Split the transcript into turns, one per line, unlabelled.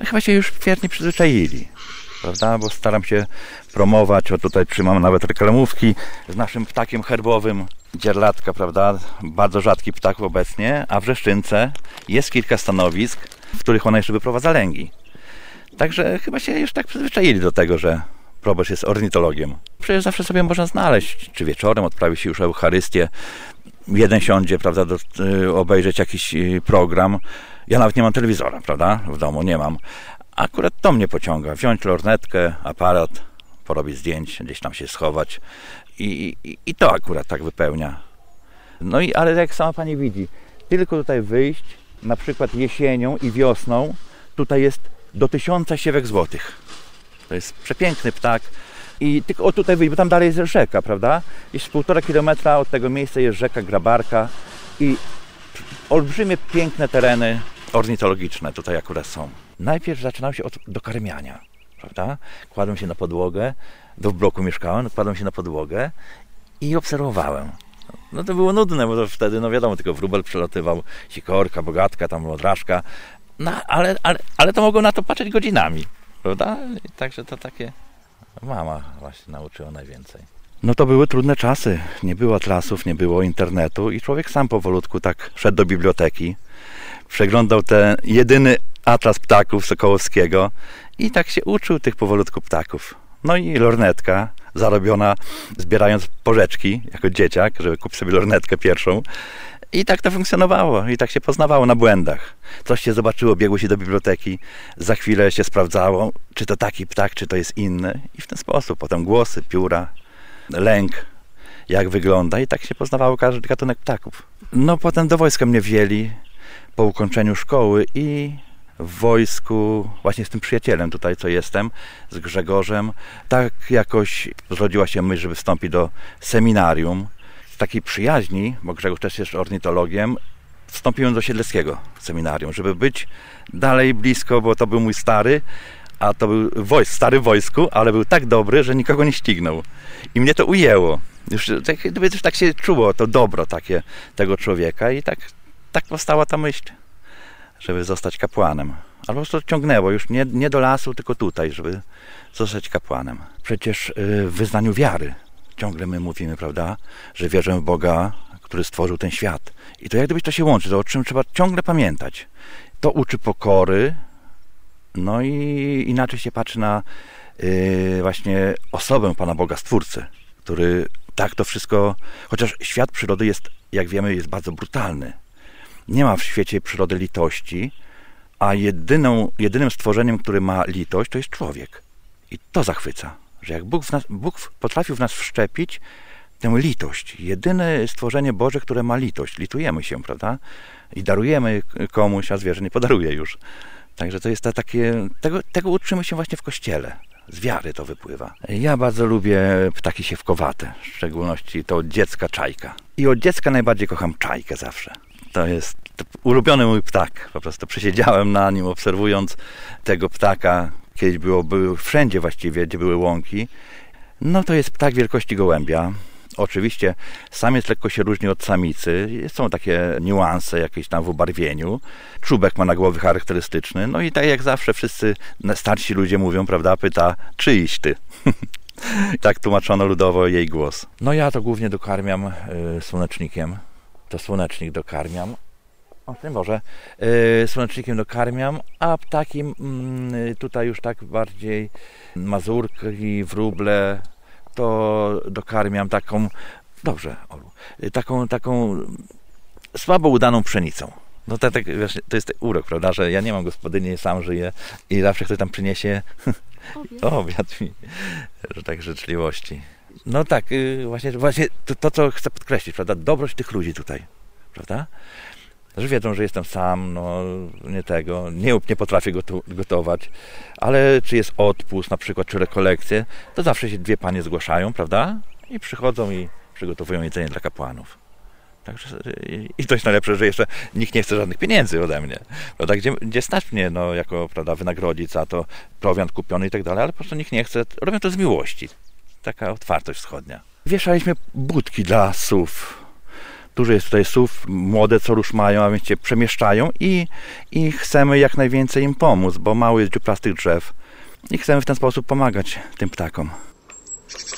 chyba się już wiernie przyzwyczaili, prawda? Bo staram się promować, tutaj trzymam nawet reklamówki z naszym ptakiem herbowym, dzierlatka, prawda? Bardzo rzadki ptak obecnie, a w Wrzeszczynce jest kilka stanowisk, w których ona jeszcze wyprowadza lęgi. Także chyba się już tak przyzwyczaili do tego, że proboszcz jest ornitologiem. Przecież zawsze sobie można znaleźć, czy wieczorem odprawi się już Eucharystię, jeden siądzie, prawda, obejrzeć jakiś program. Ja nawet nie mam telewizora, prawda, w domu nie mam. Akurat to mnie pociąga. Wziąć lornetkę, aparat, porobić zdjęć, gdzieś tam się schować i to akurat tak wypełnia. No i ale jak sama pani widzi, tylko tutaj wyjść, na przykład jesienią i wiosną, tutaj jest do 1000 siewek złotych. To jest przepiękny ptak. I tylko tutaj wyjść, bo tam dalej jest rzeka, prawda? Jest 1,5 kilometra od tego miejsca jest rzeka Grabarka i olbrzymie, piękne tereny ornitologiczne tutaj akurat są. Najpierw zaczynał się od dokarmiania, prawda? Kładłem się na podłogę, w bloku mieszkałem, kładłem się na podłogę i obserwowałem. No to było nudne, bo to wtedy, no wiadomo, tylko wróbel przelatywał, sikorka, bogatka, tam łodrażka, no ale to mogło na to patrzeć godzinami, prawda? I także to takie... Mama właśnie nauczyła najwięcej. No to były trudne czasy. Nie było atlasów, nie było internetu i człowiek sam powolutku tak szedł do biblioteki. Przeglądał ten jedyny atlas ptaków Sokołowskiego i tak się uczył tych powolutku ptaków. No i lornetka zarobiona zbierając porzeczki jako dzieciak, żeby kupić sobie lornetkę pierwszą. I tak to funkcjonowało. I tak się poznawało na błędach. Coś się zobaczyło, biegło się do biblioteki, za chwilę się sprawdzało, czy to taki ptak, czy to jest inny. I w ten sposób. Potem głosy, pióra, lęk, jak wygląda. I tak się poznawało każdy gatunek ptaków. No potem do wojska mnie wzięli po ukończeniu szkoły i w wojsku, właśnie z tym przyjacielem tutaj, co jestem, z Grzegorzem, tak jakoś zrodziła się myśl, żeby wstąpić do seminarium. Z takiej przyjaźni, bo Grzegorz też jest ornitologiem, wstąpiłem do Siedleckiego seminarium, żeby być dalej blisko, bo to był mój stary, a to był stary w wojsku, ale był tak dobry, że nikogo nie ścignął. I mnie to ujęło. Już tak się czuło to dobro takie tego człowieka i tak powstała ta myśl, żeby zostać kapłanem. Albo po prostu ciągnęło już nie do lasu, tylko tutaj, żeby zostać kapłanem. Przecież w wyznaniu wiary ciągle my mówimy, prawda, że wierzę w Boga, który stworzył ten świat. I to jak gdyby to się łączy, to o czym trzeba ciągle pamiętać. To uczy pokory, no i inaczej się patrzy na właśnie osobę Pana Boga Stwórcy, który tak to wszystko, chociaż świat przyrody jest, jak wiemy, jest bardzo brutalny. Nie ma w świecie przyrody litości, a jedynym stworzeniem, które ma litość, to jest człowiek. I to zachwyca, że jak Bóg potrafił w nas wszczepić tę litość. Jedyne stworzenie Boże, które ma litość. Litujemy się, prawda? I darujemy komuś, a zwierzę nie podaruje już. Także to jest tego uczymy się właśnie w Kościele. Z wiary to wypływa. Ja bardzo lubię ptaki siewkowate, w szczególności to od dziecka czajka. I od dziecka najbardziej kocham czajkę zawsze. To jest ulubiony mój ptak. Po prostu przesiedziałem na nim, obserwując tego ptaka. Kiedyś było wszędzie właściwie, gdzie były łąki. No to jest ptak wielkości gołębia. Oczywiście samiec lekko się różni od samicy. Są takie niuanse jakieś tam w ubarwieniu. Czubek ma na głowie charakterystyczny. No i tak jak zawsze wszyscy starsi ludzie mówią, prawda, pyta, czyjś ty? Tak tłumaczono ludowo jej głos. No ja to głównie dokarmiam słonecznikiem. To słonecznik dokarmiam. Słonecznikiem dokarmiam, a ptakiem tutaj już tak bardziej mazurki, wróble, to dokarmiam taką, dobrze, Olu, taką słabo udaną pszenicą. No to jest urok, prawda, że ja nie mam gospodyni, sam żyję i zawsze ktoś tam przyniesie obiad mi, że tak życzliwości. No tak, właśnie to, co chcę podkreślić, prawda, dobroć tych ludzi tutaj, prawda, że wiedzą, że jestem sam, no nie potrafię gotować, ale czy jest odpust na przykład, czy rekolekcje, to zawsze się 2 panie zgłaszają, prawda, i przychodzą i przygotowują jedzenie dla kapłanów. Także i to jest najlepsze, że jeszcze nikt nie chce żadnych pieniędzy ode mnie, prawda, gdzie stać mnie, no, jako, prawda, wynagrodzić za to, prowiant kupiony i tak dalej, ale po prostu nikt nie chce, robią to z miłości. Taka otwartość wschodnia. Wieszaliśmy budki dla sów. Dużo jest tutaj sów, młode co rusz mają, a więc się przemieszczają i chcemy jak najwięcej im pomóc, bo mało jest dziuplastych drzew i chcemy w ten sposób pomagać tym ptakom.